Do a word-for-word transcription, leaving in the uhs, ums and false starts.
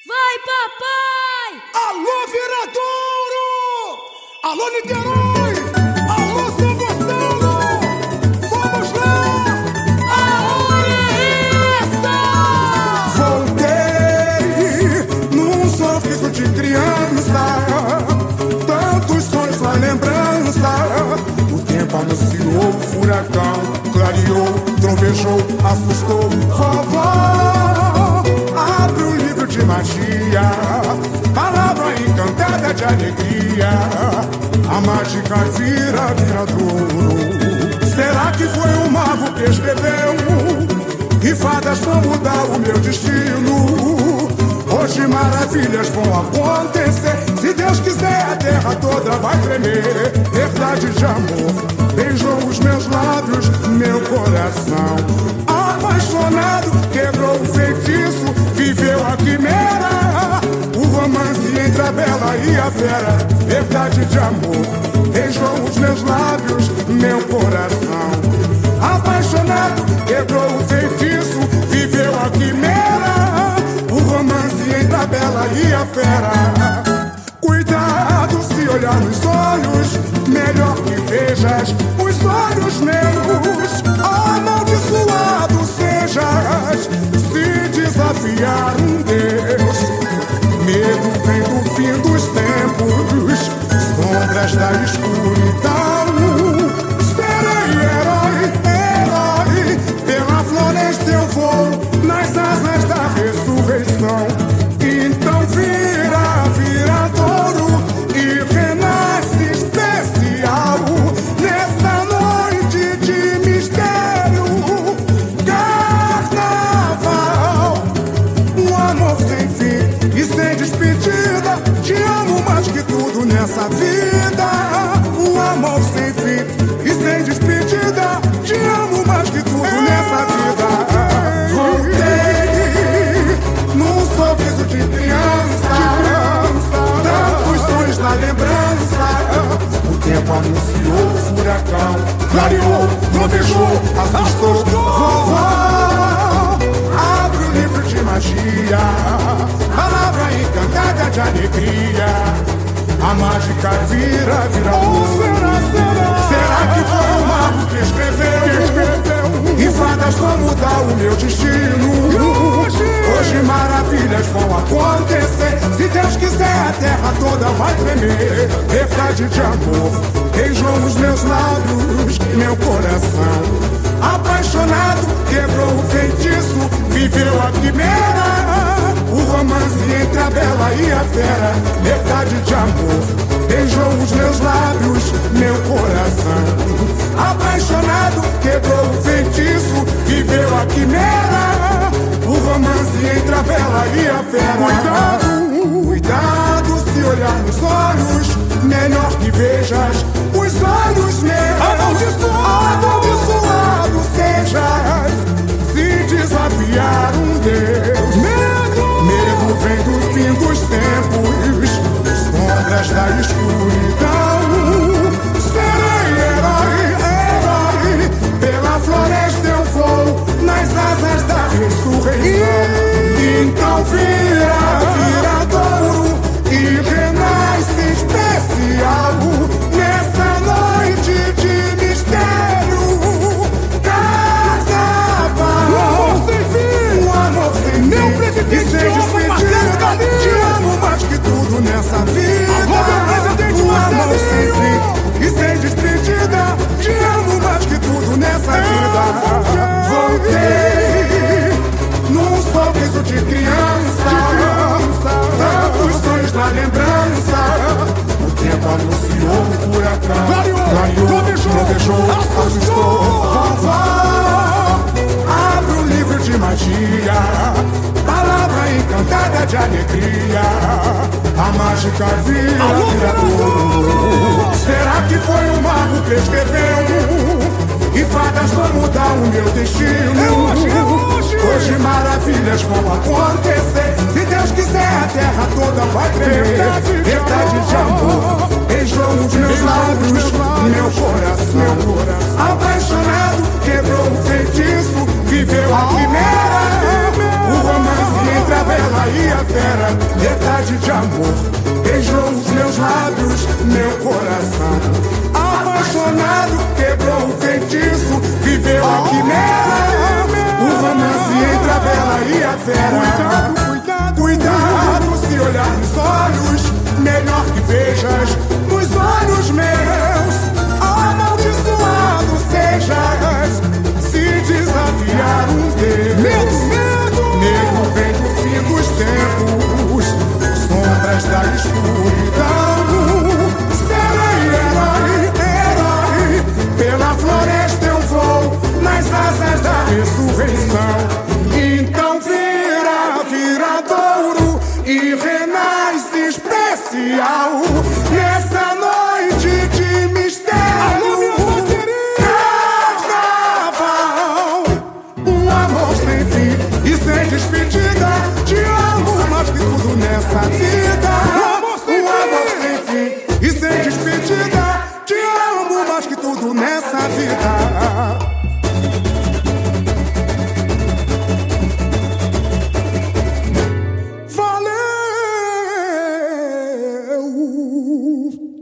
Vai, papai! Alô, Viradouro! Alô, Niterói! Alô, São Gonçalo! Vamos lá! A hora é essa! Voltei num sorriso de criança, tantos sonhos na lembrança. O tempo anunciou o furacão, clareou, trovejou, assustou. Vovó, abre o livro de magia, palavra encantada de alegria. A mágica vira, viradouro. Será que foi o mago que escreveu? E fadas vão mudar o meu destino. Hoje maravilhas vão acontecer. Se Deus quiser, a terra toda vai tremer. Verdade de amor beijou os meus lábios, meu coração apaixonado quebrou o feitiço, viveu a quimera. O romance entre a bela e a fera. Verdade de amor beijou os meus lábios, meu coração apaixonado quebrou o feitiço, viveu a quimera. O romance entre a bela e a fera. Cuidado se olhar nos olhos, melhor que vejas os olhos meus. Amaldiçoado sejas se desafiar um Deus. Medo vem do fim dos tempos, sombras da escuridão. Serei herói, herói, pela floresta eu vou, nas asas da ressurreição. Então vira, viradouro e renasce especial nessa noite de mistério. Carnaval, um amor sem fim e sem despedida. Te amo mais que tudo nessa vida. Um amor sem fim e sem despedida. Te amo mais que tudo nessa vida. Voltei num sorriso de criança, tantos sonhos na lembrança. O tempo anunciou o furacão, clareou, trovejou, assustou. Vovó, abre o livro de magia, palavra encantada de alegria. A mágica vira, vira oh, será, será? Será que foi o mago que escreveu? Que escreveu? E fadas vão mudar o meu destino. Hoje, hoje maravilhas vão acontecer. Se Deus quiser, a terra toda vai tremer. Verdade de amor beijou os meus lábios, meu coração apaixonado quebrou o feitiço, viveu a quimera. O romance entre a bela e a fera. Verdade de amor beijou os meus lábios, meu coração apaixonado quebrou o feitiço, viveu a quimera. O romance entre a bela e a fera. Cuidado, cuidado se olhar nos olhos, melhor que vejas os olhos meus. Amaldiçoado, amaldiçoado sejas se desafiar um Deus. Medo vem do fim dos tempos, sombras da escuridão. Serei herói, herói, pela floresta eu vou, nas asas da ressurreição. Então vira, viradouro e renasce especial nessa noite de mistério. Carnaval, um amor sem fim, um amor sem fim. Meu presidente, te amo mais que tudo nessa vida. Um amor sem fim e sem despedida. Te amo mais que tudo nessa vida. Voltei num sorriso de criança, tantos sonhos na lembrança. O tempo anunciou o furacão, clareou, trovejou, assustou. Vovó, abre o livro de magia, palavra encantada de alegria. A mágica vira, viradouro. Será que foi o mago que escreveu? E fadas vão mudar o meu destino. É hoje, é hoje. Hoje maravilhas vão acontecer. Se Deus quiser, a terra toda vai tremer. Verdade de amor beijou os meus lábios, meu coração apaixonado quebrou o feitiço, viveu a quimera. O romance entre a bela e a fera. verdade de amor beijou os meus lábios, meu coração apaixonado quebrou o feitiço, viveu a quimera, o romance entre a bela e a fera. Cuidado, cuidado, se olhar nos olhos, melhor que vejas nos olhos meus, amaldiçoado sejas se desafiar um Deus. Medo, medo, medo vem do fim dos tempos, sombras da escuridão. Serei herói, herói, pela floresta eu vou, nas asas da ressurreição. Então vira, vira touro e renasce especial nessa noite de mistério. Carnaval, um amor sem fim e sem despedida. Te amo mais que tudo nessa vida. Um amor sem fim e sem despedida. Te amo mais que tudo nessa vida. Valeu!